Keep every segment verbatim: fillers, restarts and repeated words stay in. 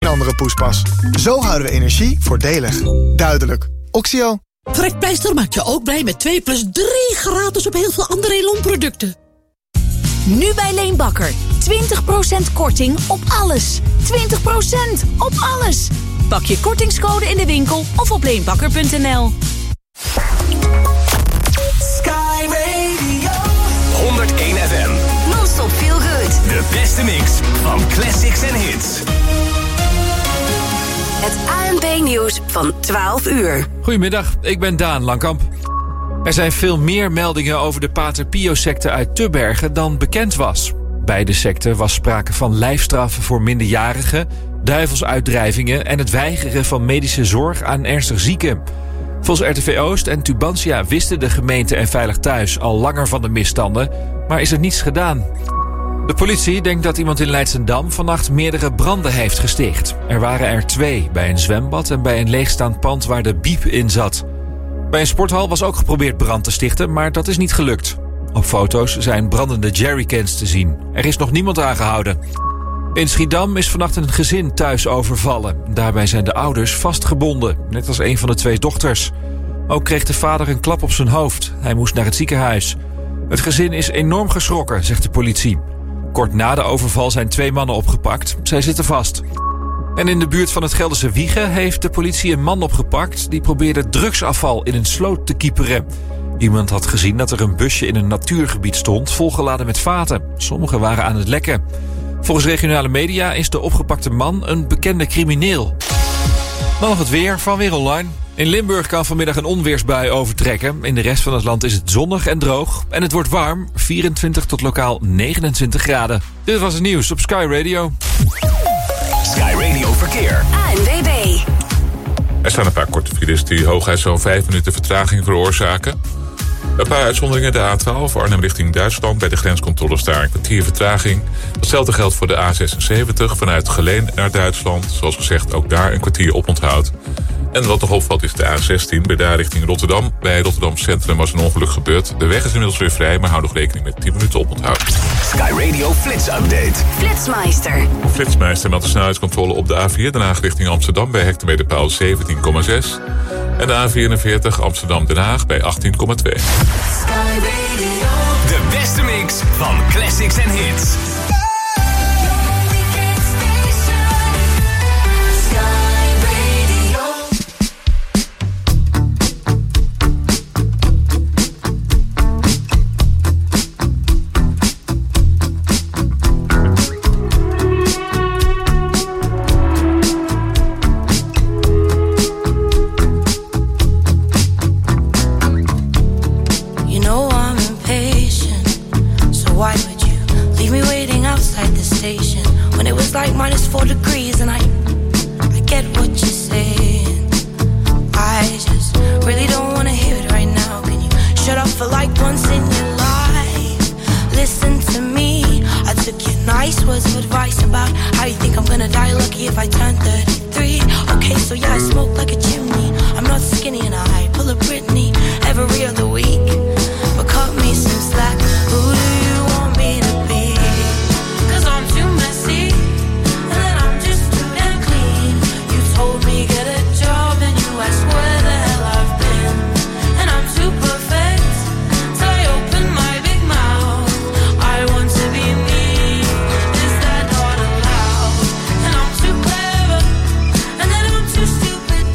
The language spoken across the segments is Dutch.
andere poespas. Zo houden we energie voordelig. Duidelijk. Oxio. Trekpleister maakt je ook blij met twee plus drie gratis op heel veel andere Elon-producten. Nu bij Leenbakker. twintig procent korting op alles. twintig procent op alles. Pak je kortingscode in de winkel of op leenbakker punt n l. Sky Radio honderdéén F M. Non-stop feel good. De beste mix van classics en hits. Het A N P-nieuws van twaalf uur. Goedemiddag, ik ben Daan Langkamp. Er zijn veel meer meldingen over de Pater Pio-secte uit Tubbergen dan bekend was. Bij de secte was sprake van lijfstraffen voor minderjarigen, duivelsuitdrijvingen en het weigeren van medische zorg aan ernstig zieken. Volgens R T V Oost en Tubantia wisten de gemeente en Veilig Thuis al langer van de misstanden, maar is er niets gedaan. De politie denkt dat iemand in Leidschendam vannacht meerdere branden heeft gesticht. Er waren er twee, bij een zwembad en bij een leegstaand pand waar de biep in zat. Bij een sporthal was ook geprobeerd brand te stichten, maar dat is niet gelukt. Op foto's zijn brandende jerrycans te zien. Er is nog niemand aangehouden. In Schiedam is vannacht een gezin thuis overvallen. Daarbij zijn de ouders vastgebonden, net als een van de twee dochters. Ook kreeg de vader een klap op zijn hoofd. Hij moest naar het ziekenhuis. Het gezin is enorm geschrokken, zegt de politie. Kort na de overval zijn twee mannen opgepakt. Zij zitten vast. En in de buurt van het Gelderse Wijchen heeft de politie een man opgepakt die probeerde drugsafval in een sloot te kieperen. Iemand had gezien dat er een busje in een natuurgebied stond, volgeladen met vaten. Sommige waren aan het lekken. Volgens regionale media is de opgepakte man een bekende crimineel. Dan nog het weer van Weer Online. In Limburg kan vanmiddag een onweersbui overtrekken. In de rest van het land is het zonnig en droog. En het wordt warm, vierentwintig tot lokaal negenentwintig graden. Dit was het nieuws op Sky Radio. Sky Radio Verkeer. A N W B. Er staan een paar korte files die hooguit zo'n vijf minuten vertraging veroorzaken. Een paar uitzonderingen. De A twaalf Arnhem richting Duitsland. Bij de grenscontroles daar een kwartier vertraging. Datzelfde geldt voor de A zesenzeventig vanuit Geleen naar Duitsland. Zoals gezegd ook daar een kwartier oponthoud. En wat nog opvalt is de A zestien bij daar richting Rotterdam. Bij Rotterdam Centrum was een ongeluk gebeurd. De weg is inmiddels weer vrij, maar hou nog rekening met tien minuten oponthoud. Sky Radio Flits Update. Flitsmeister. Flitsmeister met de snelheidscontrole op de A vier Den Haag richting Amsterdam bij hectometerpaal zeventien komma zes. En de A vierenveertig Amsterdam-Den Haag bij achttien komma twee. De beste mix van classics en hits. Like minus four degrees and I I get what you're saying. I just really don't wanna hear it right now. Can you shut up for like once in your life? Listen to me. I took your nice words of advice about how you think I'm gonna die lucky if I turn thirty-three. Okay, so yeah, I smoke like a chimney. I'm not skinny and I pull a Britney every other week. But cut me some slack. Who do you want me to be? Cause I'm too messy. Told me get a job and you ask where the hell I've been. And I'm too perfect, so I open my big mouth. I want to be me, is that not allowed? And I'm too clever, and then I'm too stupid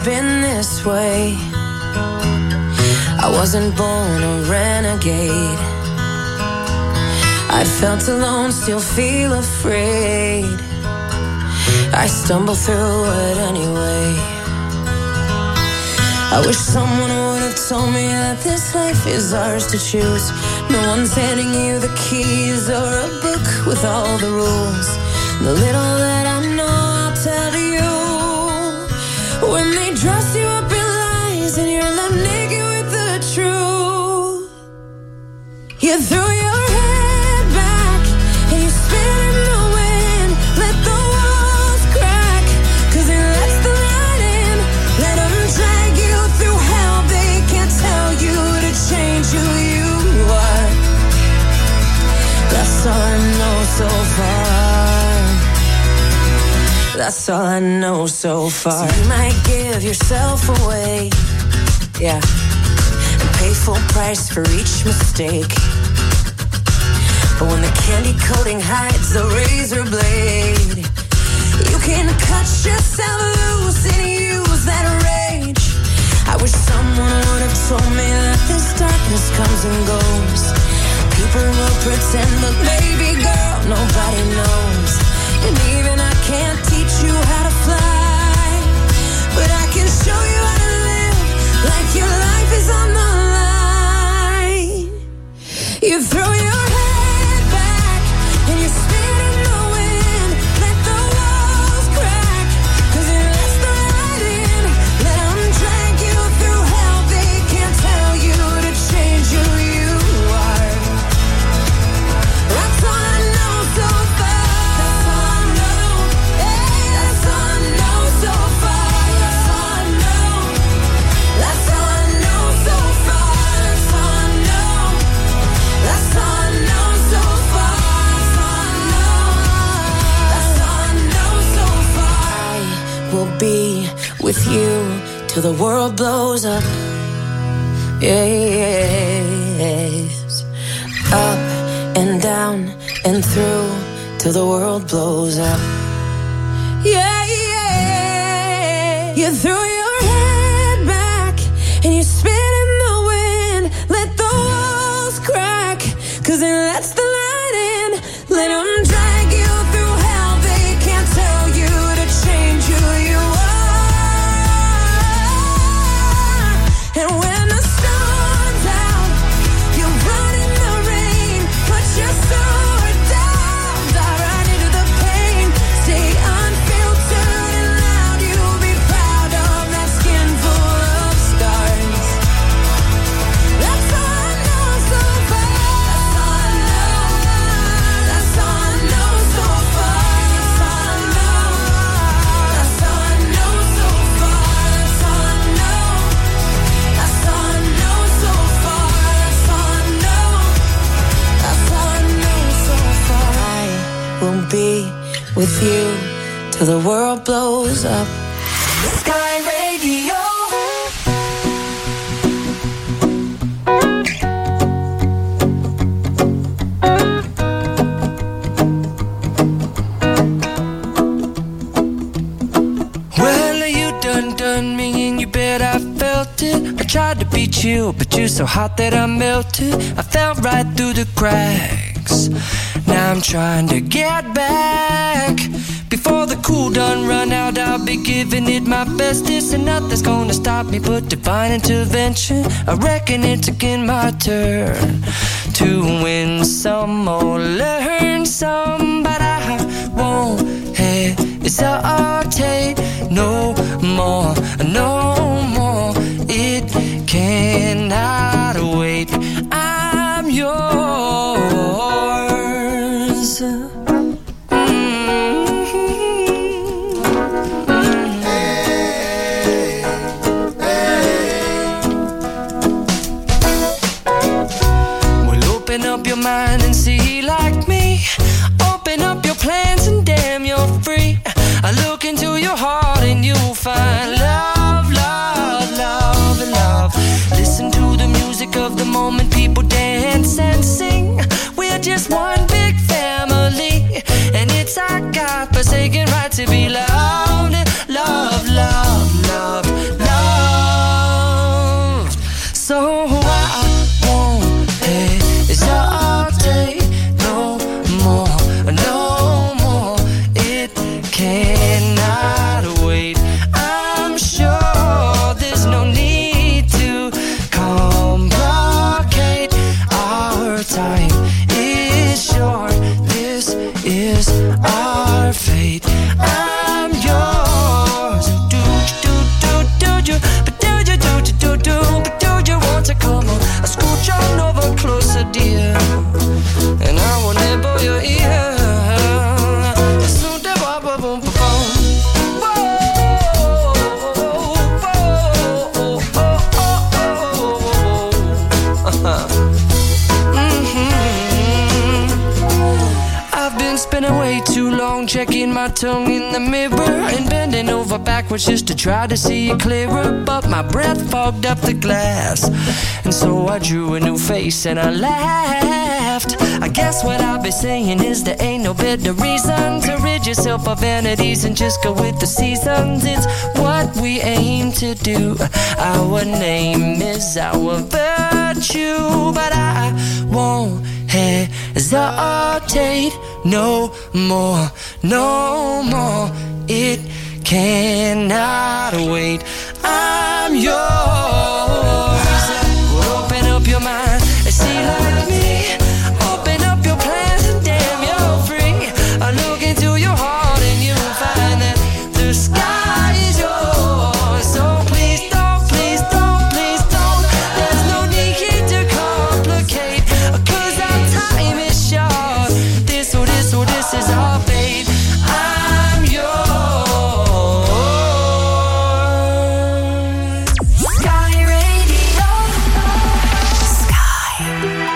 been this way. I wasn't born a renegade. I felt alone, still feel afraid. I stumble through it anyway. I wish someone would have told me that this life is ours to choose. No one's handing you the keys or a book with all the rules. The little that I know I'll tell you. When they dress you up in lies and you're left naked with the truth, you threw your head back and you spin in the wind. Let the walls crack, cause it lets the light in. Let them drag you through hell. They can't tell you to change who you are. That's all I know so far. That's all I know so far. So you might give yourself away, yeah, and pay full price for each mistake. But when the candy coating hides the razor blade, you can cut yourself loose and use that rage. I wish someone would have told me that this darkness comes and goes. People will pretend, but baby girl, nobody knows. And even I can't teach you how to fly, but I can show you how to live like your life is on the line. You throw your head back and you spin in the wind. Let the walls crack, cause it lets the light in. Let them drag you through hell. They can't tell you to change who you are. That's all I know so far. Be with you till the world blows up. Yes. Up and down and through till the world blows up. Yeah, yeah. You threw your head back and you spin in the wind. Let the walls crack, cause it lets the light in. Let them drag you through hell. They can't tell you to change who you are. And when the sun's out, you run in the rain. Put your sword down, dive right into the pain. Stay unfiltered and loud. You'll be proud of that skin full of scars. That's all I know so far. That's all I know. That's all I know so far. That's all I know. That's all I know so far. That's all I know. That's all I know so far. That's all I know. That's all I know so far. I will be with you till the world blows up. Sky Radio. Well, you done done me and you bet I felt it. I tried to beat you, but you're so hot that I melted. I fell right through the cracks. Now I'm trying to get back. Before the cool done run out, I'll be giving it my bestest. And nothing's gonna stop me but divine intervention. I reckon it's again my turn to win some or learn some. But I won't hesitate no more, no more. It cannot wait. I'm yours. Your mind and see like me. Open up your plans and damn, you're free. I look into your heart and you'll find love, love, love, love. Listen to the music of the moment, people dance and sing. We're just one big family, and it's our God-forsaken right to be loved. Love, love, love, love. is sure this is our fate. I'm yours. Do do do do do, but do you do do do do, but do you want to come on? I scooch on over closer, dear, and I will nibble your ear. So da ba ba boom ba boom. Spending way too long checking my tongue in the mirror and bending over backwards just to try to see it clearer, but my breath fogged up the glass, and so I drew a new face and I laughed. I guess what I'll be saying is there ain't no better reason to rid yourself of vanities and just go with the seasons. It's what we aim to do. Our name is our virtue, but I won't hesitate no more, no more. It cannot wait. I'm yours. Open up your mind and see like me. Open up your plans and damn, you're free. I look into your heart and you'll find that the sky is yours. So please don't, please don't, please don't. There's no need to complicate, 'cause our time is short. This or this or this is our fate. I'm yours. Sky Radio. Sky.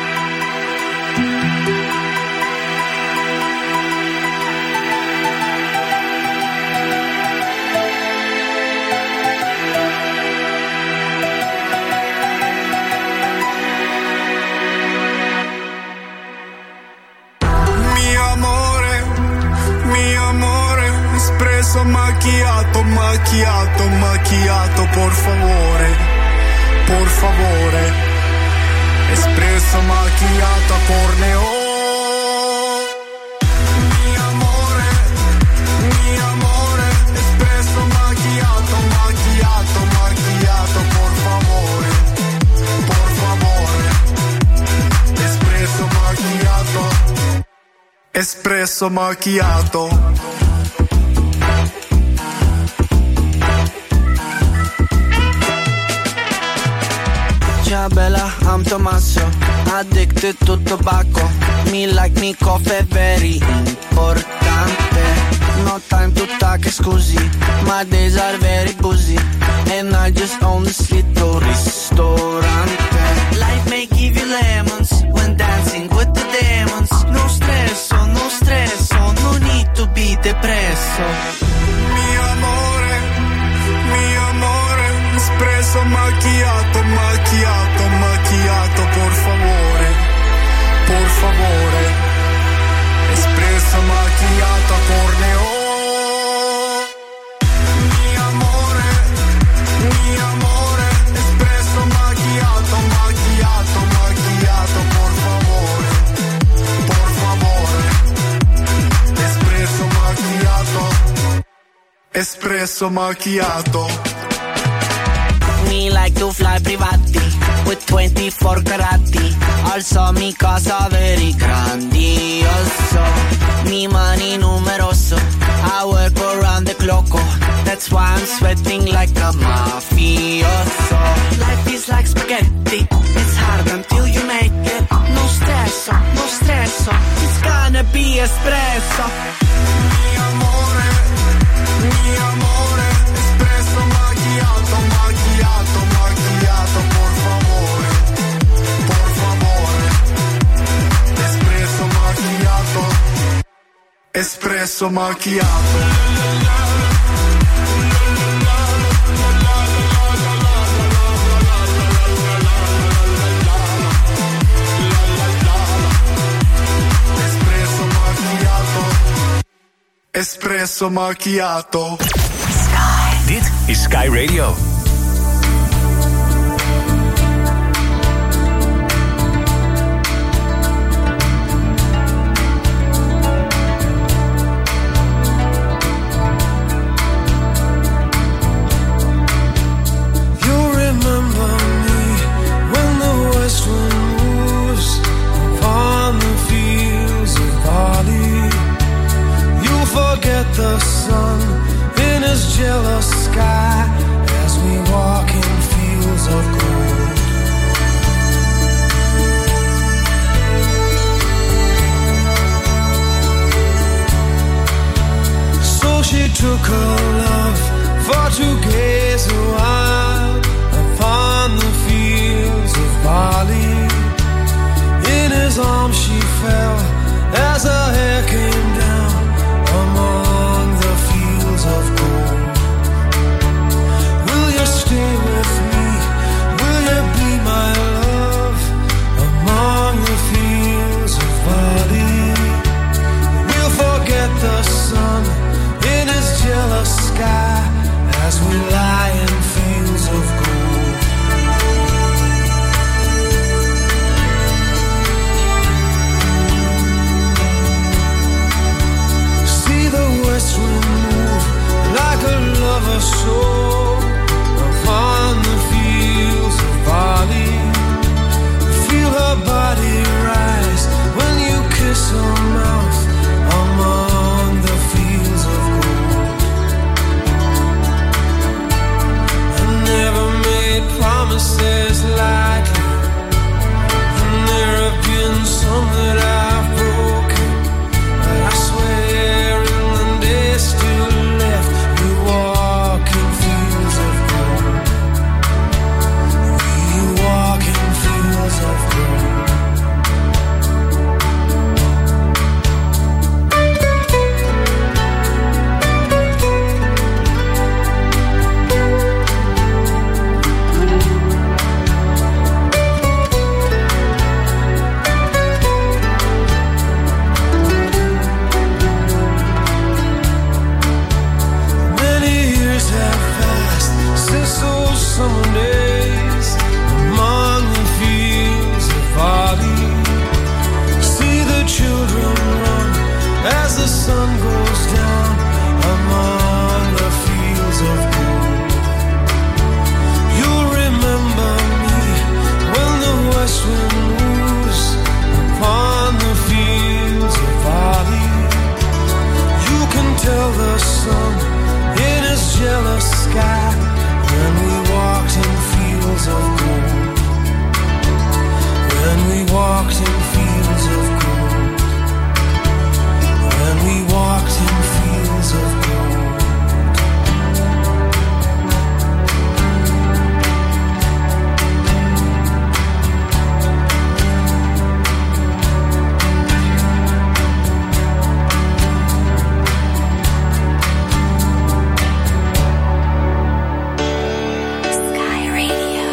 Mio amore, mio amore, espresso macchiato, macchiato, macchiato, por favore, por favore, espresso macchiato a corneo. Mio amore, mio amore, espresso macchiato, macchiato, macchiato, por favore, por favore, espresso macchiato. Espresso macchiato. Ciao bella, I'm Tommaso, addicted to tobacco. Me like me coffee, very importante. No time to talk, scusi, my days are very busy, and I just own this little ristorante. Life may give you lemons when dancing with the demons. No stress, no stress, no need to be depresso. Mio amore, mio amore, espresso macchiato, macchiato, macchiato, por favore, por favore, espresso macchiato a corneo. Mio amore, mio amore, espresso macchiato, macchiato, macchiato, por favore, por favore, espresso macchiato, espresso macchiato. Me like to fly privati with twenty-four carati. Also mi casa very grandioso. Mi money numeroso. I work around the clock. That's why I'm sweating like a mafioso. Life is like spaghetti. It's hard until you make it. No stress, no stress. It's gonna be espresso. Mio amore, mio amore, espresso macchiato, macchiato, macchiato, por favore, por favore, espresso macchiato, espresso macchiato. Espresso macchiato. Sky. Dit is Sky Radio. When the west wind moves upon the field jealous sky as we walk in fields of gold. So she took her love for to gaze a while upon the fields of barley. In his arms she fell as her hair came down among the fields of gold. Will you stay with me? Will you be my love among the fields of barley? We'll forget the sun in his jealous sky as we lie in fields of gold. See the west wind move like a lover's soul upon the fields of barley. Feel her body rise when you kiss her mouth among the fields of gold. I never made promises lightly, and there have been some that I've broken, but I swear in the days still left, we walk in fields of gold. We walk in fields of gold. Many years have passed since those summer days among the fields of barley. See the children run as the sun goes down among the fields of gold. You'll remember me when the west wind moves upon the fields of barley. You can tell the sun in his jealous sky when we walked in fields of gold. When we walked in fields of gold. When we walked in fields of gold. Sky Radio.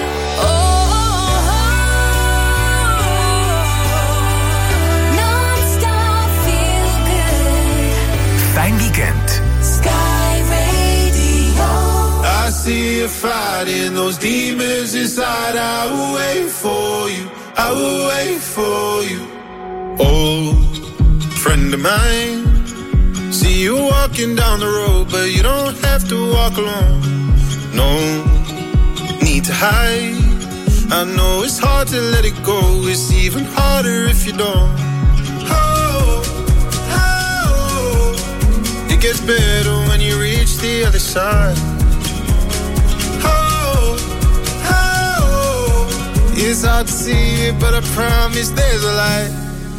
Non-stop feel good. Fijn weekend. Sky Radio. I see you fighting those demons inside. I will wait for you. I will wait for you. Old friend of mine. See you walking down the road, but you don't have to walk alone. No need to hide. I know it's hard to let it go. It's even harder if you don't. Oh, oh. It gets better when you reach the other side. Oh, oh. It's hard to see it, but I promise there's a light.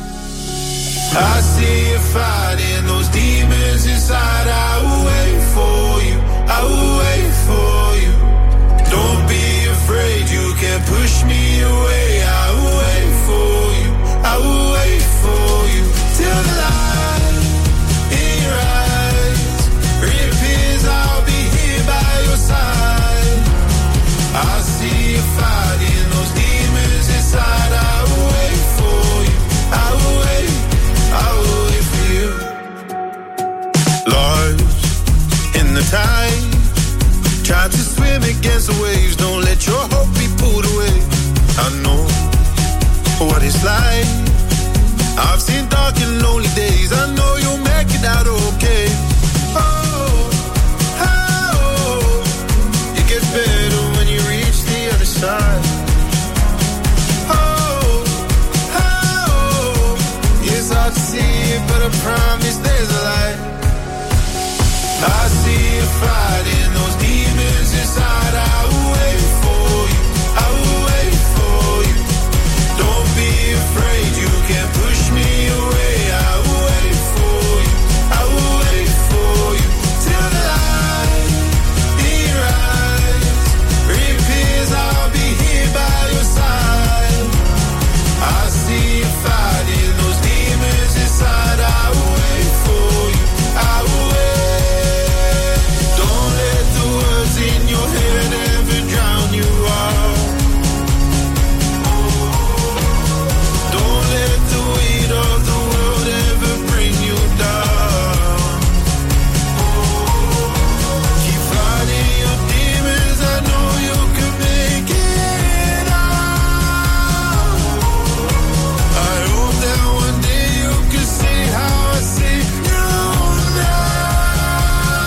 I see you fighting those demons inside. I will wait for you. I will wait for you. Don't be afraid, you can't push me away. I will wait for you. I will wait for you till the light in your eyes reappears. I'll be here by your side. I see you fighting those demons inside. I will wait for you. I will wait. I will wait for you. Lost in the tide, try to swim against the waves. Don't let your hope be pulled away. I know what it's like. I've seen dark and lonely days. I know you'll make it out okay. Oh, oh, it gets better when you reach the other side. Oh, oh, it's hard to see it, but I promise there's a light. I see you fighting those demons inside. I will wait for you, I will wait for you. Don't be afraid, you can push me away. I will wait for you, I will wait for you. Till the light in your eyes reappears, I'll be here by your side. I see you fighting those demons inside. I will wait for you, I will wait. Don't let the words in your head ever drown you out. Don't let the weight of the world ever bring you down. Keep fighting your demons, I know you can make it out. I hope that one day you can see how I see you now.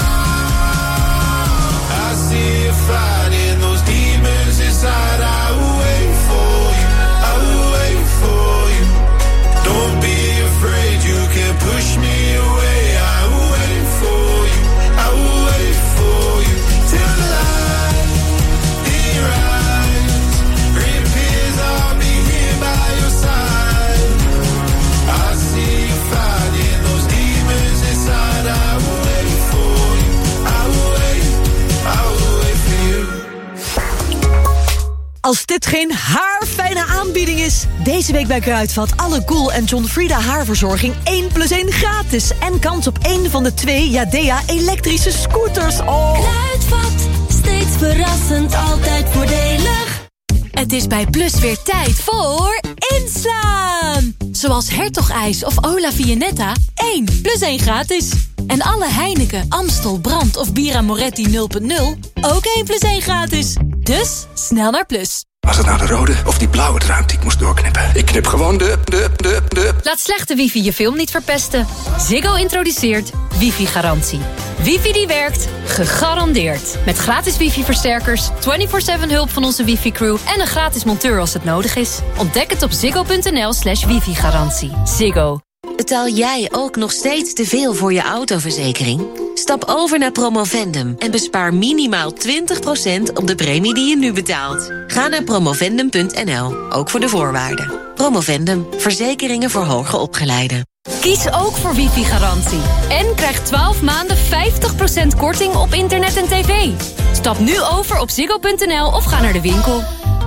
I see you fighting those demons inside. I will wait for you, I will wait for you. Don't be afraid, you can push me away. I will wait for you, I will wait for you. Till the light in your eyes reappears, I'll be here by your side. I see you fighting those demons inside. I will wait for you, I will wait, I will wait for you. Als dit geen haarfijne aanbieding is. Deze week bij Kruidvat alle Cool en John Frieda haarverzorging één plus één gratis. En kans op één van de twee Yadea elektrische scooters. Oh. Kruidvat, steeds verrassend, altijd voordelig. Het is bij Plus weer tijd voor inslaan. Zoals Hertogijs of Ola Viennetta, één plus één gratis. En alle Heineken, Amstel, Brand of Bira Moretti nul punt nul, ook één plus één gratis. Dus snel naar Plus. Was het nou de rode of die blauwe draad die ik moest doorknippen? Ik knip gewoon de, de, de, de... Laat slechte wifi je film niet verpesten. Ziggo introduceert wifi-garantie. Wifi die werkt, gegarandeerd. Met gratis wifi-versterkers, vierentwintig zeven hulp van onze wifi-crew... en een gratis monteur als het nodig is. Ontdek het op ziggo.nl slash wifi-garantie. Ziggo. Betaal jij ook nog steeds te veel voor je autoverzekering? Stap over naar Promovendum en bespaar minimaal twintig procent op de premie die je nu betaalt. Ga naar promovendum punt n l, ook voor de voorwaarden. Promovendum, verzekeringen voor hoger opgeleiden. Kies ook voor wifi-garantie. En krijg twaalf maanden vijftig procent korting op internet en tv. Stap nu over op ziggo punt n l of ga naar de winkel.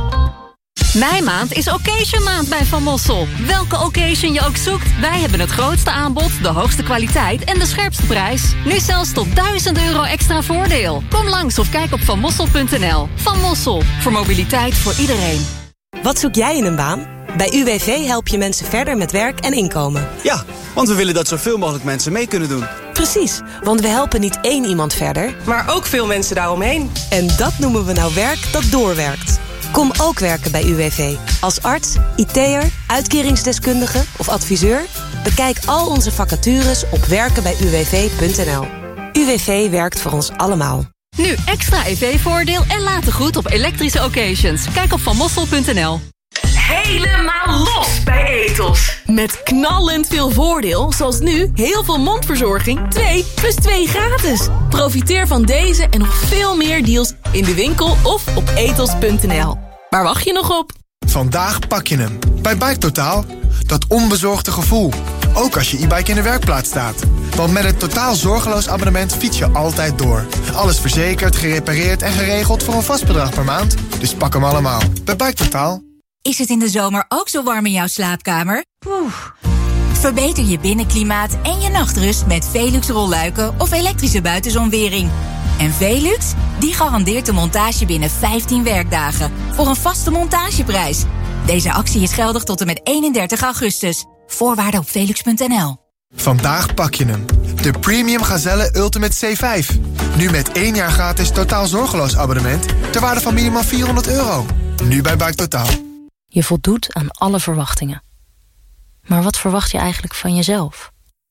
Meimaand is Occasion maand bij Van Mossel. Welke occasion je ook zoekt, wij hebben het grootste aanbod, de hoogste kwaliteit en de scherpste prijs. Nu zelfs tot duizend euro extra voordeel. Kom langs of kijk op van mossel punt n l. Van Mossel, voor mobiliteit voor iedereen. Wat zoek jij in een baan? Bij U W V help je mensen verder met werk en inkomen. Ja, want we willen dat zoveel mogelijk mensen mee kunnen doen. Precies, want we helpen niet één iemand verder, maar ook veel mensen daaromheen. En dat noemen we nou werk dat doorwerkt. Kom ook werken bij U W V. Als arts, I T'er, uitkeringsdeskundige of adviseur? Bekijk al onze vacatures op werken bij u w v punt n l. U W V werkt voor ons allemaal. Nu extra E V-voordeel en later goed op elektrische occasions. Kijk op van mossel punt n l. Helemaal los bij Ethos. Met knallend veel voordeel, zoals nu heel veel mondverzorging, twee plus twee gratis. Profiteer van deze en nog veel meer deals in de winkel of op ethos punt n l. Waar wacht je nog op? Vandaag pak je hem. Bij Bike Totaal. Dat onbezorgde gevoel. Ook als je e-bike in de werkplaats staat. Want met het totaal zorgeloos abonnement fiets je altijd door. Alles verzekerd, gerepareerd en geregeld voor een vast bedrag per maand. Dus pak hem allemaal. Bij Bike Totaal. Is het in de zomer ook zo warm in jouw slaapkamer? Oeh. Verbeter je binnenklimaat en je nachtrust met Velux rolluiken of elektrische buitenzonwering. En Velux, die garandeert de montage binnen vijftien werkdagen voor een vaste montageprijs. Deze actie is geldig tot en met eenendertig augustus. Voorwaarden op velux punt n l. Vandaag pak je hem. De Premium Gazelle Ultimate C vijf. Nu met één jaar gratis totaal zorgeloos abonnement ter waarde van minimaal vierhonderd euro. Nu bij Bike Totaal. Je voldoet aan alle verwachtingen. Maar wat verwacht je eigenlijk van jezelf?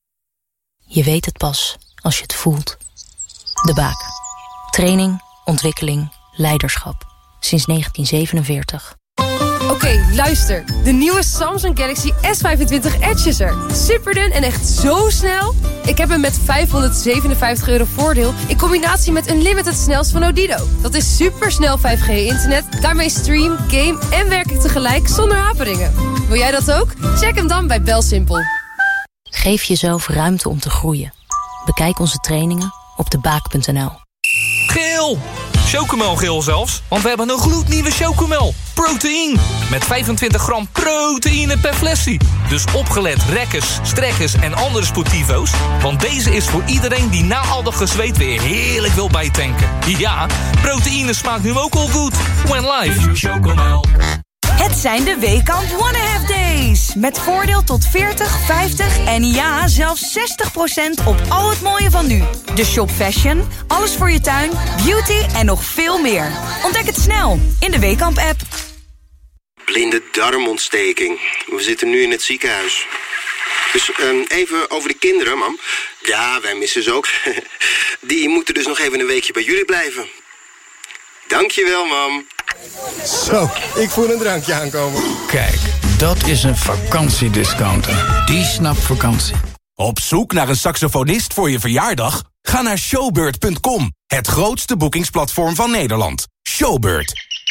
Je weet het pas als je het voelt. De Baak. Training, ontwikkeling, leiderschap. Sinds negentien zevenenveertig. Oké, okay, luister. De nieuwe Samsung Galaxy S vijfentwintig Edge is er. Superdun en echt zo snel. Ik heb hem met vijfhonderdzevenenvijftig euro voordeel... in combinatie met Unlimited snelst van Odido. Dat is supersnel vijf G internet. Daarmee stream, game en werk ik tegelijk zonder haperingen. Wil jij dat ook? Check hem dan bij BelSimpel. Geef jezelf ruimte om te groeien. Bekijk onze trainingen op de baak punt n l. Geel! Chocomelgeel zelfs, want we hebben een gloednieuwe Chocomel. Proteïne. Met vijfentwintig gram proteïne per flesje. Dus opgelet rekkers, strekkers en andere sportivo's. Want deze is voor iedereen die na al dat gezweet weer heerlijk wil bijtanken. Ja, proteïne smaakt nu ook al goed. When life. Chocomel. Het zijn de Weekamp One and a Half Days. Met voordeel tot veertig, vijftig en ja, zelfs zestig procent op al het mooie van nu. De shop fashion, alles voor je tuin, beauty en nog veel meer. Ontdek het snel in de Weekamp-app. Blinde darmontsteking. We zitten nu in het ziekenhuis. Dus um, even over de kinderen, mam. Ja, wij missen ze ook. Die moeten dus nog even een weekje bij jullie blijven. Dankjewel, mam. Zo, ik voel een drankje aankomen. Kijk, dat is een vakantiediscounter. Die snapt vakantie. Op zoek naar een saxofonist voor je verjaardag? Ga naar showbird punt com, het grootste boekingsplatform van Nederland. Showbird.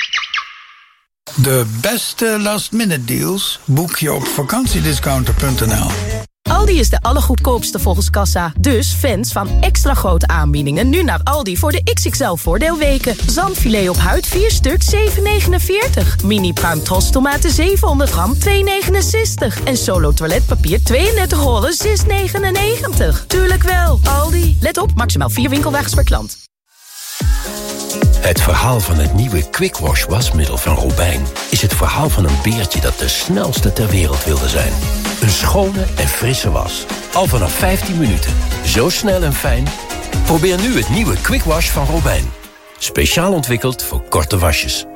De beste last-minute deals boek je op vakantiediscounter punt n l. Aldi is de allergoedkoopste volgens Kassa. Dus fans van extra grote aanbiedingen nu naar Aldi voor de X X L voordeelweken. Zalmfilet op huid vier stuk zeven negenenveertig. Mini pruim Tros tomaten zevenhonderd gram twee negenenzestig. En Solo toiletpapier tweeëndertig rollen zes negenennegentig. Tuurlijk wel, Aldi. Let op, maximaal vier winkelwagens per klant. Het verhaal van het nieuwe Quick Wash wasmiddel van Robijn is het verhaal van een beertje dat de snelste ter wereld wilde zijn. Een schone en frisse was. Al vanaf vijftien minuten. Zo snel en fijn. Probeer nu het nieuwe Quick Wash van Robijn. Speciaal ontwikkeld voor korte wasjes.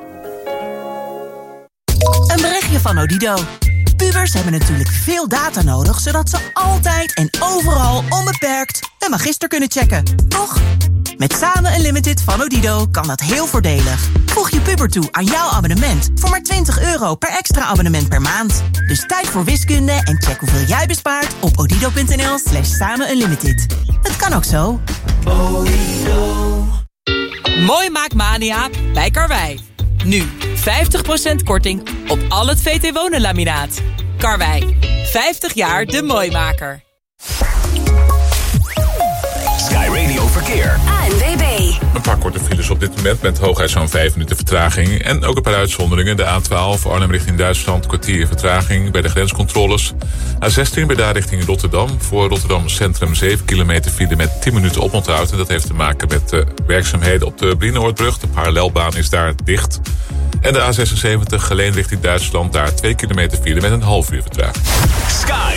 Een berichtje van Odido. Pubers hebben natuurlijk veel data nodig, zodat ze altijd en overal onbeperkt een magister kunnen checken. Toch? Met Samen Unlimited van Odido kan dat heel voordelig. Voeg je puber toe aan jouw abonnement voor maar twintig euro per extra abonnement per maand. Dus tijd voor wiskunde en check hoeveel jij bespaart op odido punt n l slash samen unlimited. Het kan ook zo. Odido. Mooi maakt Mania bij Karwei. Nu vijftig procent korting op al het V T Wonen laminaat. Karwei, vijftig jaar de mooimaker. Sky Radio Verkeer. A N W B. Een paar korte files op dit moment met hooguit zo'n vijf minuten vertraging. En ook een paar uitzonderingen. De A twaalf Arnhem richting Duitsland, kwartier vertraging bij de grenscontroles. A zestien bij daar richting Rotterdam. Voor Rotterdam Centrum zeven kilometer file met tien minuten oponthoud. En dat heeft te maken met uh, werkzaamheden op de Brienoordbrug. De parallelbaan is daar dicht. En de A zesenzeventig Geleen richting Duitsland. Daar twee kilometer file met een half uur vertraging. Sky.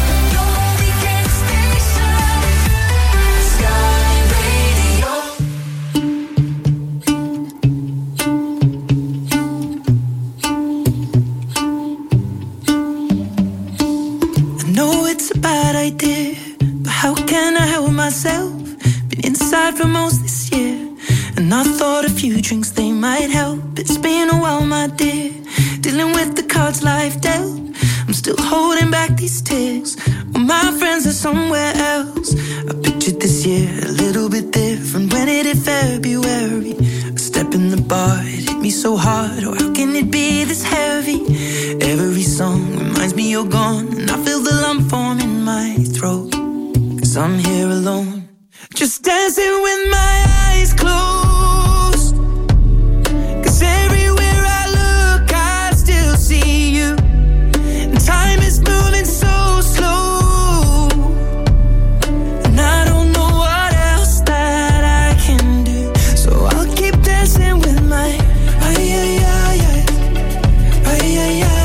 Bad idea, but how can I help myself? Been inside for most this year, and I thought a few drinks they might help. It's been a while, my dear, dealing with the cards life dealt. I'm still holding back these tears, well, my friends are somewhere else. I pictured this year a little bit different when it hit February. A step in the bar, it hit me so hard, or how can it be this heavy? Every song reminds me you're gone, and I feel the lump form in my throat, 'cause I'm here alone, just dancing with my eyes closed. 'Cause everywhere I look I still see you, and time is moving so slow, and I don't know what else that I can do, so I'll keep dancing with my ay, ay, ay, ay, ay, ay, ay.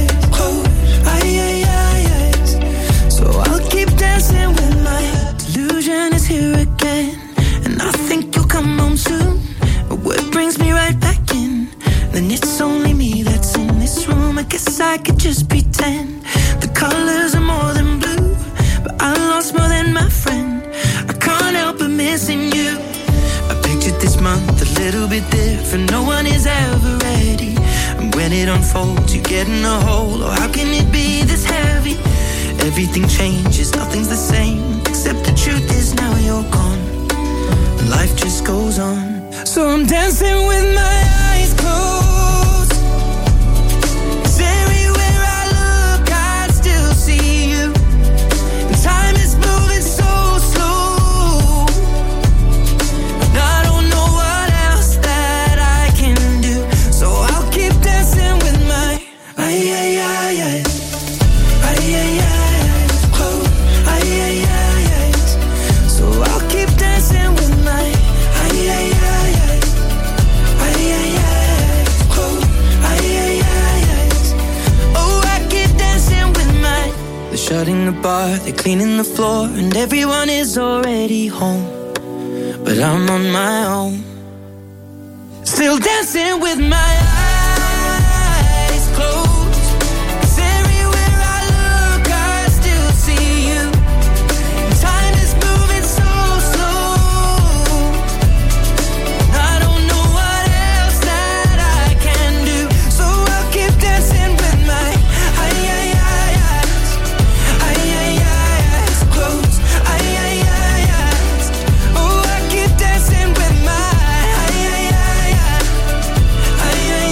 Then it's only me that's in this room. I guess I could just pretend the colors are more than blue, but I lost more than my friend. I can't help but missing you. I pictured this month a little bit different. No one is ever ready, and when when it unfolds, you get in a hole. Oh, how can it be this heavy? Everything changes, nothing's the same, except the truth is now you're gone, and life just goes on. So I'm dancing with my eyes closed, 'cause everywhere I look I still see you, and time is moving so slow, and I don't know what else that I can do, so I'll keep dancing with my ay, ay, ay, ay. Ay, ay, ay, close, ay, ay, ay, ay. So I'll keep dancing with my ay, ay, ay, ay. Ay, ay, ay, close, ay, ay, ay, ay. Oh, I keep dancing with my. They're shutting the bar, they're cleaning the floor, and everyone is already home, but I'm on my own, still dancing with my eyes closed. Ay, ay,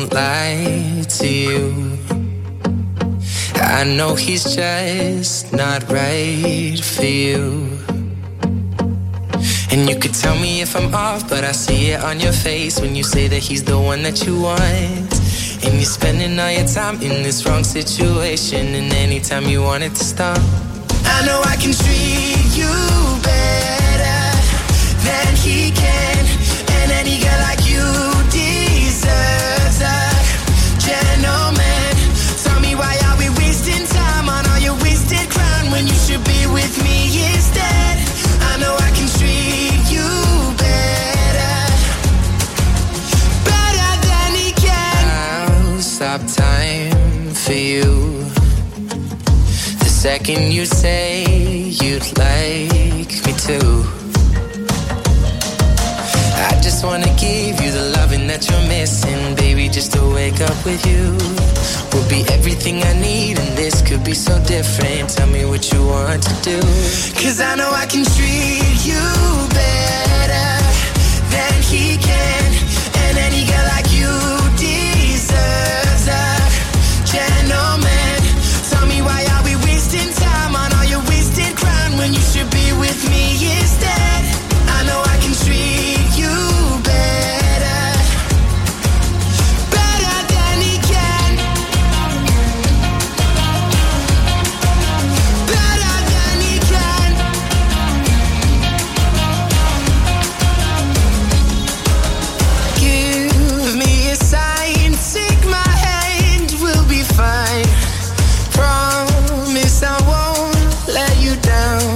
won't lie to you. I know he's just not right for you. And you could tell me if I'm off, but I see it on your face when you say that he's the one that you want. And you're spending all your time in this wrong situation, and anytime you want it to stop, I know I can treat you better than he can. And any girl like you deserves a gentleman. Tell me, why are we wasting time on all your wasted crown when you should be with me instead? I know I can treat you better, better than he can. I'll stop time for you the second you say you'd like me to. I just wanna give you the loving that you're missing, baby, just to wake up with you will be everything I need, and this could be so different. Tell me what you want to do, 'cause I know I can treat you better than he can. And any girl like you deserves a gentleman. Tell me, why are we wasting time on all your wasted crown when you should be with me instead? I know I can treat you better, better than he can, better than he can. Give me a sign, take my hand, we'll be fine. Promise I won't let you down.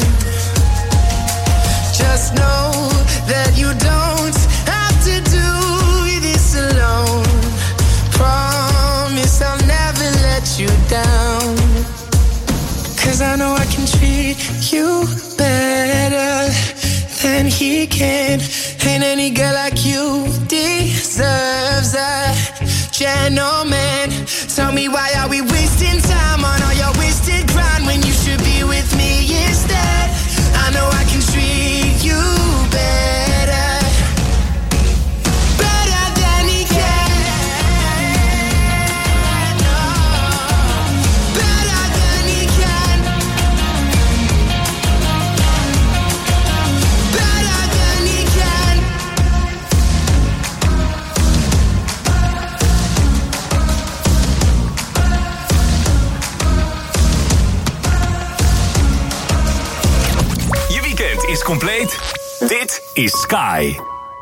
Just know that you don't have to do this alone. Promise I'll never let you down. 'Cause I know I can treat you better than he can. And any girl like you deserves a gentleman. Tell me, why are we wasting time on all your wasted grind when you should be with me instead? I know I can treat you better, better than he can. No, better than he can, better than he can. Je weekend is compleet. Dit is Sky.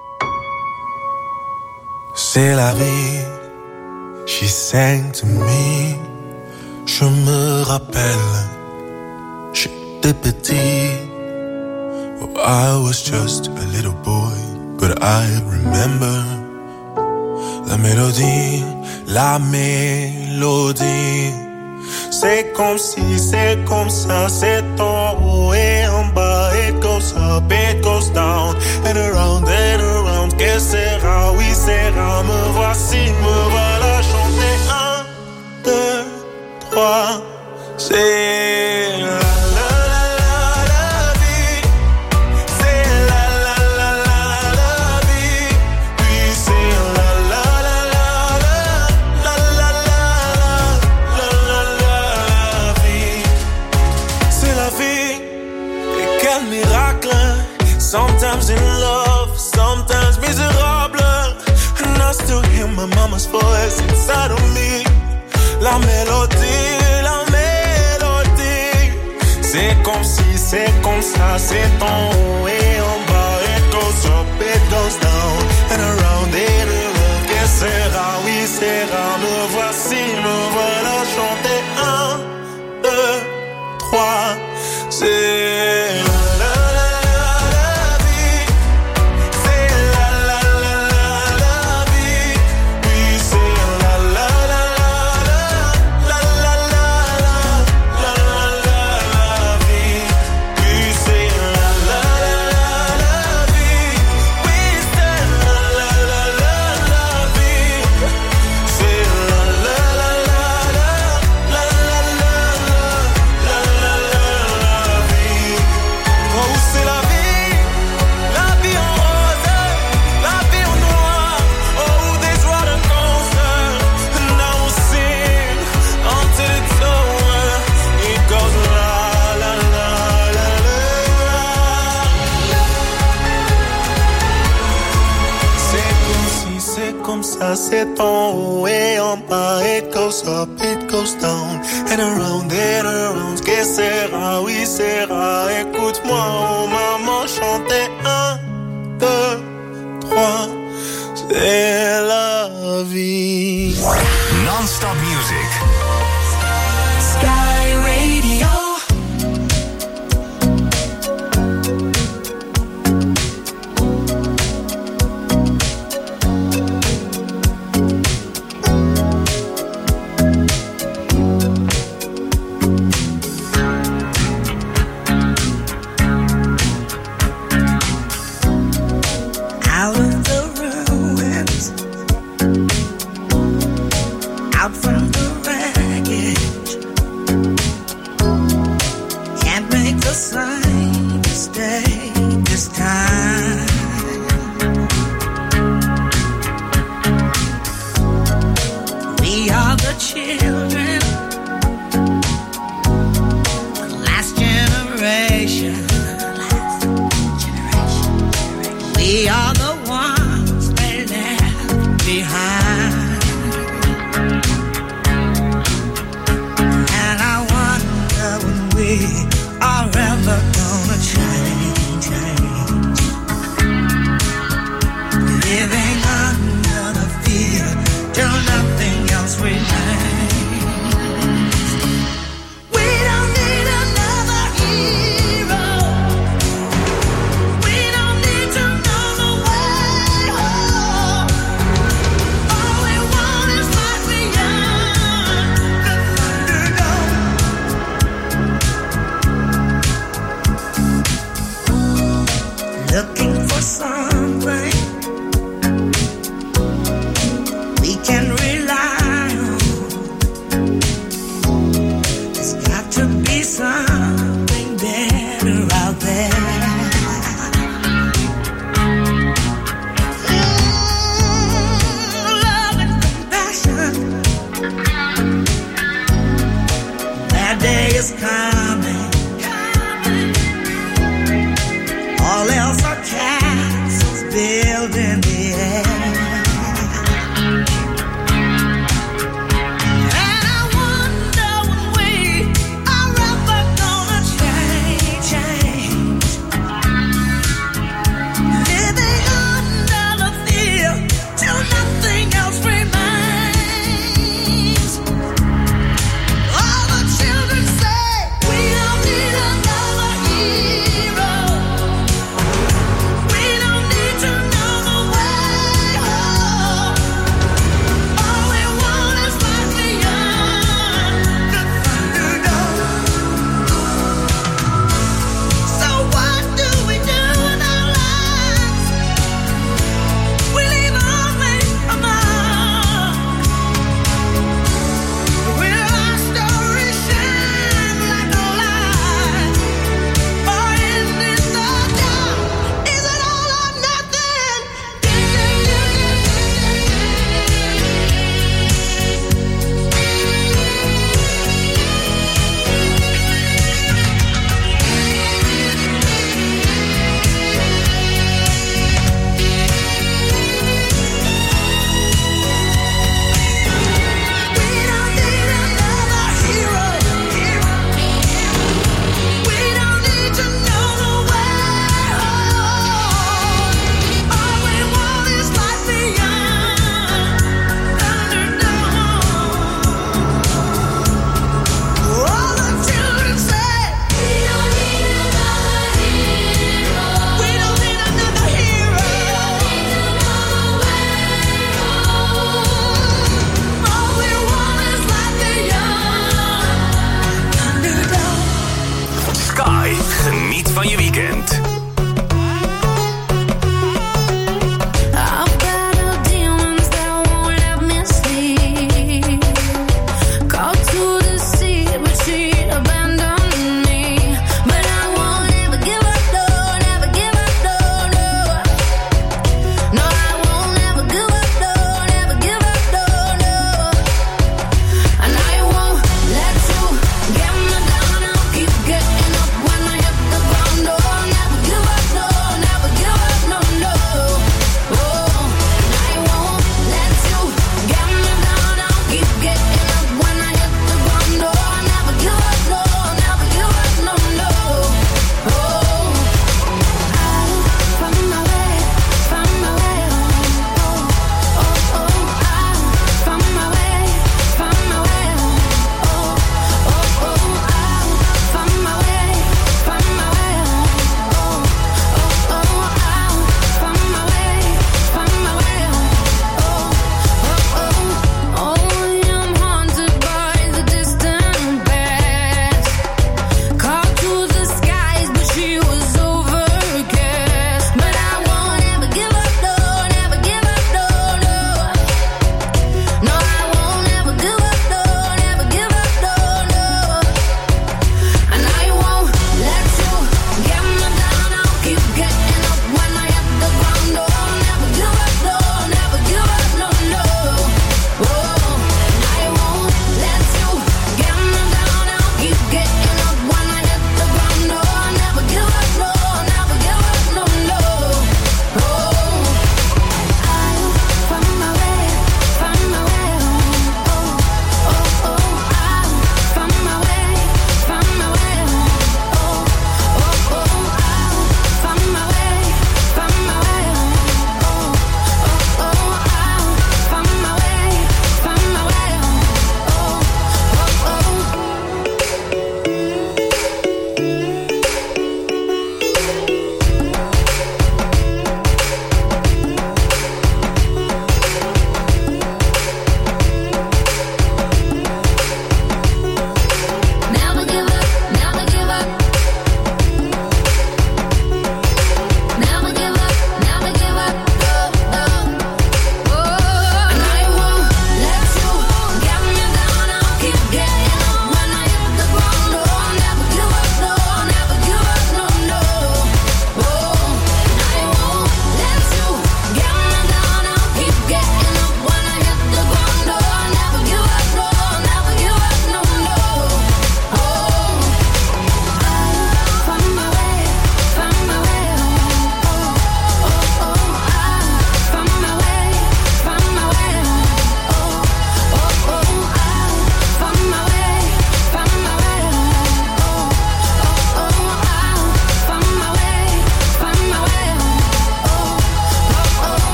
C'est la vie, she sang to me. Je me rappelle, j'étais petit. Oh, I was just a little boy, but I remember la mélodie, la mélodie. C'est comme si, c'est comme ça, c'est en haut et en bas. It goes up, it goes down, and around and around. Que sera, oui sera, me voici, me voilà chanter. Un, deux, trois, c'est la la la la la vie. C'est la la la la la vie. Puis c'est la la la la la la la la la la vie. C'est la vie, et quel miracle. Sometimes in love, sometimes miserable. And I still hear my mama's voice inside of me. La mélodie, la mélodie. C'est comme si, c'est comme ça, c'est en haut et en bas. It goes up, it goes down, and around and around. Que sera, oui sera, me voici, me voilà chanter. Un, deux, trois, c'est la la la la vie. C'est la la la la la vie. Puis c'est la la la la la la la la la la la vie. Puis c'est la la la la la vie. Oui c'est la la la la la vie. C'est la la la la ça s'étend. Et en bas, it goes up, it goes down. And around and around, que sera, oui sera. Écoute-moi, oh maman, chanter un, deux, trois. C'est la vie. Non-stop music. Sky Radio. We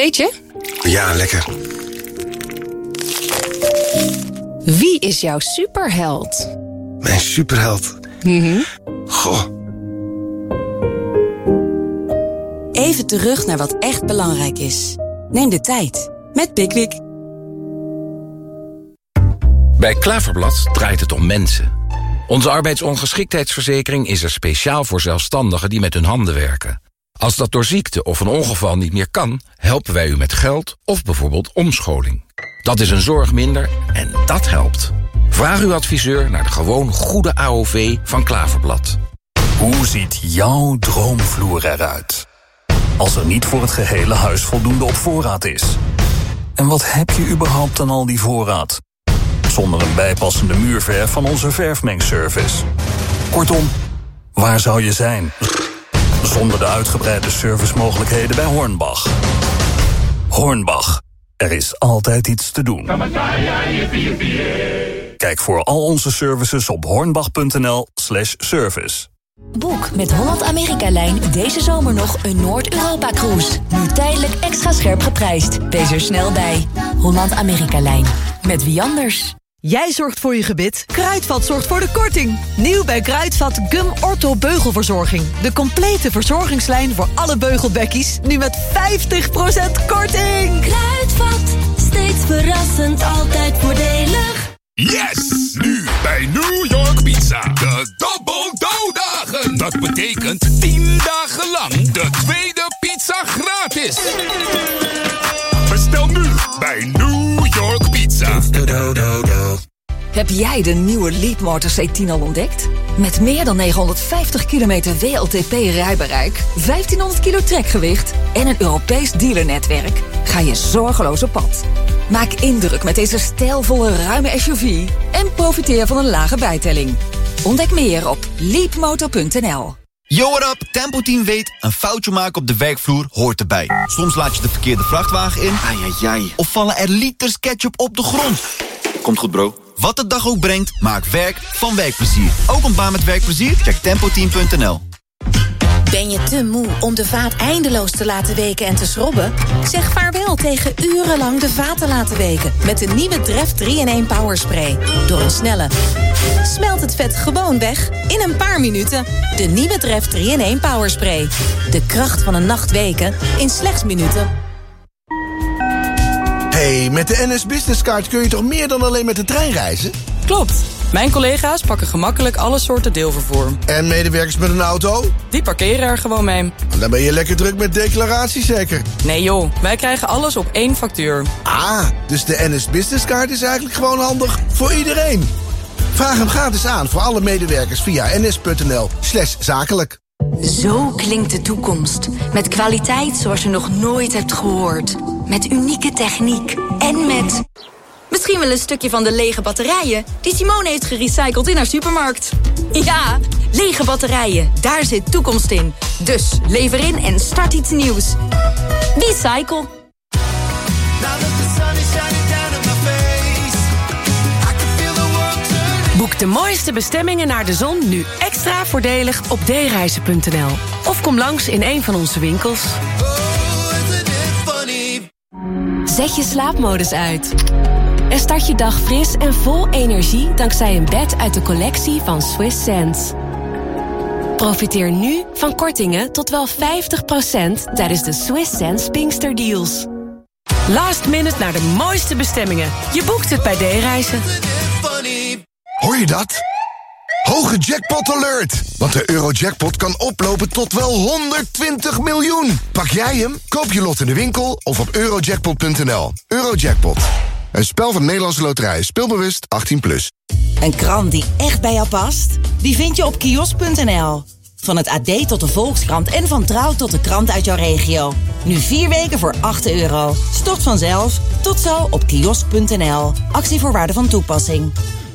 Theetje? Ja, lekker. Wie is jouw superheld? Mijn superheld? Mm-hmm. Goh. Even terug naar wat echt belangrijk is. Neem de tijd met Pickwick. Bij Klaverblad draait het om mensen. Onze arbeidsongeschiktheidsverzekering is er speciaal voor zelfstandigen die met hun handen werken. Als dat door ziekte of een ongeval niet meer kan, helpen wij u met geld of bijvoorbeeld omscholing. Dat is een zorg minder en dat helpt. Vraag uw adviseur naar de gewoon goede A O V van Klaverblad. Hoe ziet jouw droomvloer eruit? Als er niet voor het gehele huis voldoende op voorraad is. En wat heb je überhaupt aan al die voorraad? Zonder een bijpassende muurverf van onze verfmengservice. Kortom, waar zou je zijn? Zonder de uitgebreide servicemogelijkheden bij Hornbach. Hornbach, er is altijd iets te doen. Kijk voor al onze services op hornbach.nl slash service. Boek met Holland-Amerika-lijn deze zomer nog een Noord-Europa-cruise. Nu tijdelijk extra scherp geprijsd. Wees er snel bij. Holland-Amerika-lijn. Met wie anders? Jij zorgt voor je gebit, Kruidvat zorgt voor de korting. Nieuw bij Kruidvat Gum Ortho Beugelverzorging. De complete verzorgingslijn voor alle beugelbekkies. Nu met vijftig procent korting. Kruidvat, steeds verrassend, altijd voordelig. Yes! Nu bij New York Pizza. De Double Dough Dagen. Dat betekent tien dagen lang de tweede pizza gratis. Bestel nu bij New York Pizza. Heb jij de nieuwe Leapmotor C tien al ontdekt? Met meer dan negenhonderdvijftig kilometer W L T P-rijbereik, vijftienhonderd kilo trekgewicht en een Europees dealernetwerk ga je zorgeloos op pad. Maak indruk met deze stijlvolle ruime S U V en profiteer van een lage bijtelling. Ontdek meer op leapmotor punt n l. Yo, what up? Tempo Team weet, een foutje maken op de werkvloer hoort erbij. Soms laat je de verkeerde vrachtwagen in. Ai, ai, ai. Of vallen er liters ketchup op de grond. Komt goed, bro. Wat de dag ook brengt, maak werk van werkplezier. Ook een baan met werkplezier? Check tempo team punt n l. Ben je te moe om de vaat eindeloos te laten weken en te schrobben? Zeg vaarwel tegen urenlang de vaat te laten weken. Met de nieuwe Dreft drie in één Power Spray. Door een snelle... smelt het vet gewoon weg in een paar minuten. De nieuwe Dreft drie in één Power Spray. De kracht van een nacht weken in slechts minuten. Hey, met de N S Business Card kun je toch meer dan alleen met de trein reizen? Klopt. Mijn collega's pakken gemakkelijk alle soorten deelvervoer. En medewerkers met een auto? Die parkeren er gewoon mee. Dan ben je lekker druk met declaraties zeker? Nee joh, wij krijgen alles op één factuur. Ah, dus de N S Business Card is eigenlijk gewoon handig voor iedereen. Vraag hem gratis aan voor alle medewerkers via ns.nl slash zakelijk. Zo klinkt de toekomst. Met kwaliteit zoals je nog nooit hebt gehoord. Met unieke techniek. En met... misschien wel een stukje van de lege batterijen die Simone heeft gerecycled in haar supermarkt. Ja, lege batterijen, daar zit toekomst in. Dus lever in en start iets nieuws. Recycle. Boek de mooiste bestemmingen naar de zon nu extra voordelig op d reizen punt n l. Of kom langs in een van onze winkels. Zet je slaapmodus uit. En start je dag fris en vol energie dankzij een bed uit de collectie van Swiss Sense. Profiteer nu van kortingen tot wel vijftig procent tijdens de Swiss Sense Pinkster Deals. Last minute naar de mooiste bestemmingen. Je boekt het bij D-reizen. Hoor je dat? Hoge jackpot alert! Want de Eurojackpot kan oplopen tot wel honderdtwintig miljoen. Pak jij hem? Koop je lot in de winkel of op eurojackpot punt n l. Eurojackpot. Een spel van de Nederlandse Loterij. Speelbewust achttien plus. Een krant die echt bij jou past? Die vind je op kiosk punt n l. Van het A D tot de Volkskrant en van Trouw tot de krant uit jouw regio. Nu vier weken voor acht euro. Stort vanzelf. Tot zo op kiosk punt n l. Actievoorwaarden van toepassing.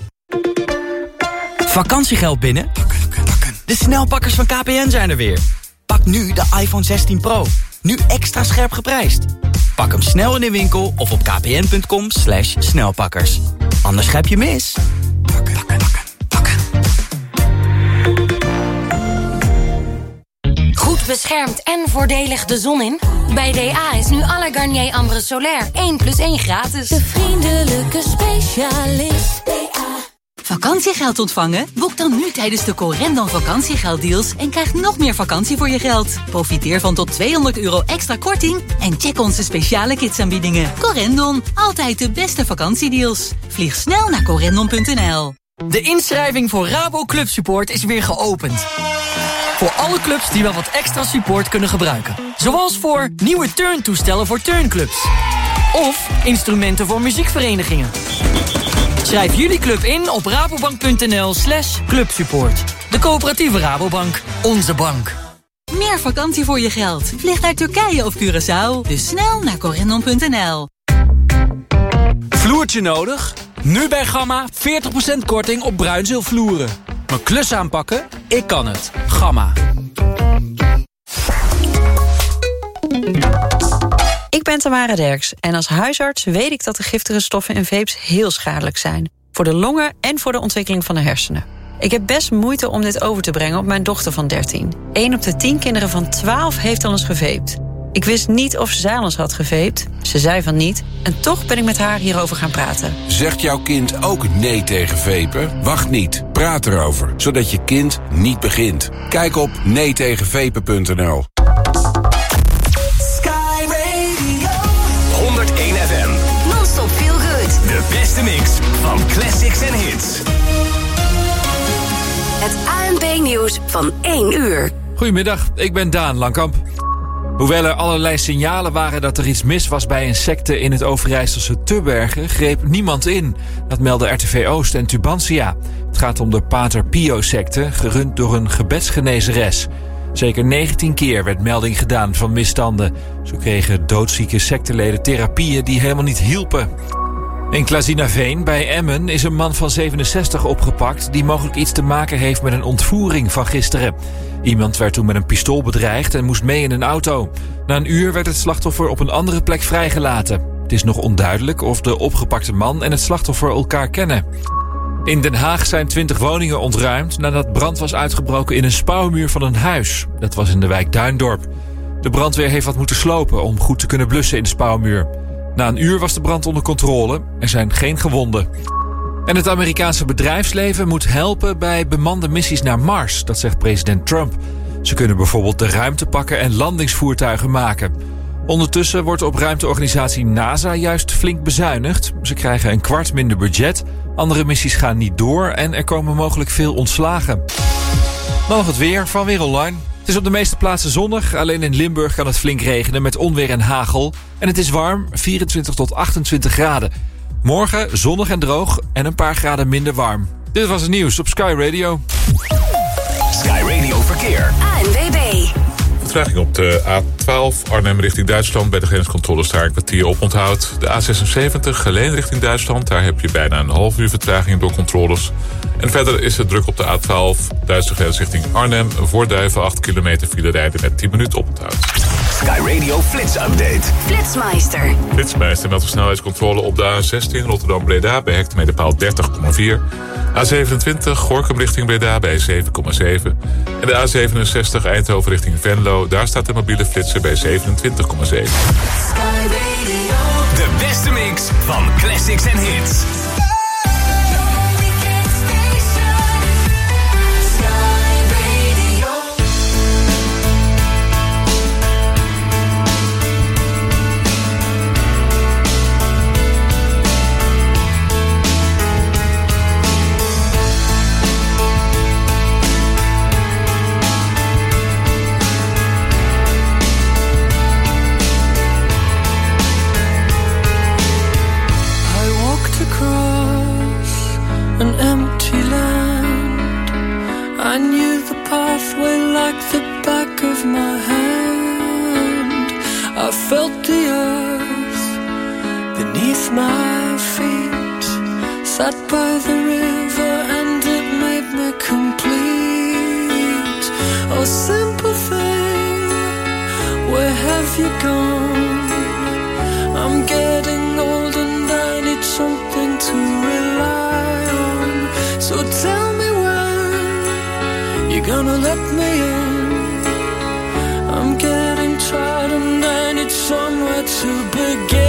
Vakantiegeld binnen? De snelpakkers van K P N zijn er weer. Pak nu de iPhone zestien Pro. Nu extra scherp geprijsd. Pak hem snel in de winkel of op kpn.com slash snelpakkers. Anders grijp je mis. Pakken, pakken, pakken, pakken. Goed beschermt en voordelig de zon in? Bij D A is nu alle Garnier Ambre Solaire één plus één gratis. De vriendelijke specialist. D A. Vakantiegeld ontvangen? Boek dan nu tijdens de Corendon vakantiegelddeals en krijg nog meer vakantie voor je geld. Profiteer van tot tweehonderd euro extra korting en check onze speciale kidsaanbiedingen. Corendon, altijd de beste vakantiedeals. Vlieg snel naar corendon punt n l. De inschrijving voor Rabo Club Support is weer geopend. Voor alle clubs die wel wat extra support kunnen gebruiken. Zoals voor nieuwe turntoestellen voor turnclubs. Of instrumenten voor muziekverenigingen. Schrijf jullie club in op rabobank punt n l slash clubsupport. De coöperatieve Rabobank. Onze bank. Meer vakantie voor je geld. Vlieg naar Turkije of Curaçao. Dus snel naar corendon punt n l. Vloertje nodig? Nu bij Gamma veertig procent korting op bruinzeelvloeren. Mijn klus aanpakken? Ik kan het. Gamma. Ik ben Tamara Derks en als huisarts weet ik dat de giftige stoffen in vapes heel schadelijk zijn. Voor de longen en voor de ontwikkeling van de hersenen. Ik heb best moeite om dit over te brengen op mijn dochter van dertien. Eén op de tien kinderen van twaalf heeft al eens gevaped. Ik wist niet of zij al eens had gevaped. Ze zei van niet. En toch ben ik met haar hierover gaan praten. Zegt jouw kind ook nee tegen vapen? Wacht niet. Praat erover, zodat je kind niet begint. Kijk op nee tegen vapen punt n l. Sky Radio honderdéén F M. Non-stop feel good. De beste mix van classics en hits. Het A N P-nieuws van één uur. Goedemiddag, ik ben Daan Langkamp. Hoewel er allerlei signalen waren dat er iets mis was bij een secte in het Overijsselse Tubbergen, greep niemand in. Dat melden R T V Oost en Tubantia. Het gaat om de Pater Pio-secte, gerund door een gebedsgenezeres. Zeker negentien keer werd melding gedaan van misstanden. Zo kregen doodzieke secteleden therapieën die helemaal niet hielpen. In Klazinaveen bij Emmen is een man van zevenenzestig opgepakt die mogelijk iets te maken heeft met een ontvoering van gisteren. Iemand werd toen met een pistool bedreigd en moest mee in een auto. Na een uur werd het slachtoffer op een andere plek vrijgelaten. Het is nog onduidelijk of de opgepakte man en het slachtoffer elkaar kennen. In Den Haag zijn twintig woningen ontruimd nadat brand was uitgebroken in een spouwmuur van een huis. Dat was in de wijk Duindorp. De brandweer heeft wat moeten slopen om goed te kunnen blussen in de spouwmuur. Na een uur was de brand onder controle. Er zijn geen gewonden. En het Amerikaanse bedrijfsleven moet helpen bij bemande missies naar Mars, dat zegt president Trump. Ze kunnen bijvoorbeeld de ruimte pakken en landingsvoertuigen maken. Ondertussen wordt op ruimteorganisatie NASA juist flink bezuinigd. Ze krijgen een kwart minder budget, andere missies gaan niet door en er komen mogelijk veel ontslagen. Dan nog het weer van Weer Online. Het is op de meeste plaatsen zonnig, alleen in Limburg kan het flink regenen met onweer en hagel. En het is warm, vierentwintig tot achtentwintig graden. Morgen zonnig en droog en een paar graden minder warm. Dit was het nieuws op Sky Radio. Sky Radio Verkeer. A N W B. Vertraging op de A twaalf Arnhem richting Duitsland. Bij de grenscontrole daar een kwartier op onthoud. De A zesenzeventig Geleen richting Duitsland. Daar heb je bijna een half uur vertraging door controles. En verder is het druk op de A twaalf Duitse grens richting Arnhem. Voor Duiven acht kilometer file rijden met tien minuten op onthoud. Sky Radio Flits Update. Flitsmeister. Flitsmeister meldt de snelheidscontrole op de A zestien Rotterdam-Breda bij hectometerpaal dertig komma vier. A zevenentwintig Gorinchem richting Breda bij zeven komma zeven. En de A zevenenzestig Eindhoven richting Venlo. Daar staat de mobiele flitser bij zevenentwintig komma zeven. De beste mix van classics en hits. An empty land. I knew the pathway like the back of my hand. I felt the earth beneath my feet. Sat by the river and it made me complete. Oh, simple thing, where have you gone? I'm getting old and I need something to rely on. So tell me when you're gonna let me in. to begin.